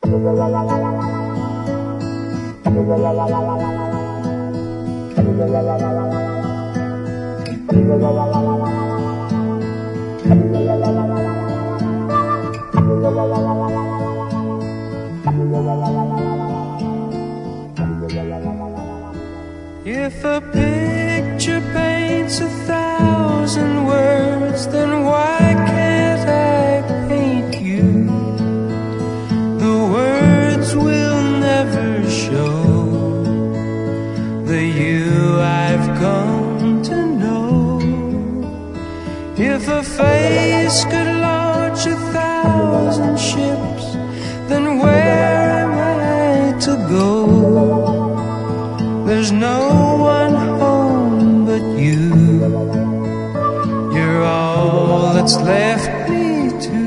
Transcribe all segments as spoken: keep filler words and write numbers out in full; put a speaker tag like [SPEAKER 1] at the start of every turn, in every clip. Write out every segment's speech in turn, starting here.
[SPEAKER 1] If a picture paints a thousand words, then why can't I paint you? The words will never show the you I've come to know. If a face could launch a thousand ships, then where am I to go? There's no one home but you. You're all that's left me to.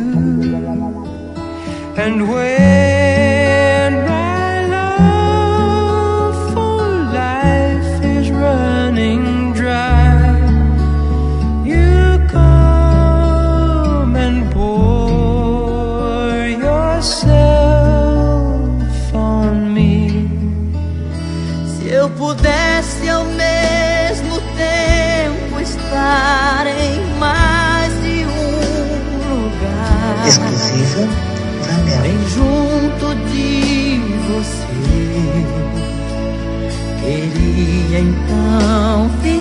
[SPEAKER 1] And when my love for life is running dry, you come and pour yourself on me.
[SPEAKER 2] Se eu pudesse ao mesmo tempo estar em mais de um lugar,
[SPEAKER 3] Exclusiva Vanel.
[SPEAKER 2] bem junto de você, queria então ficar.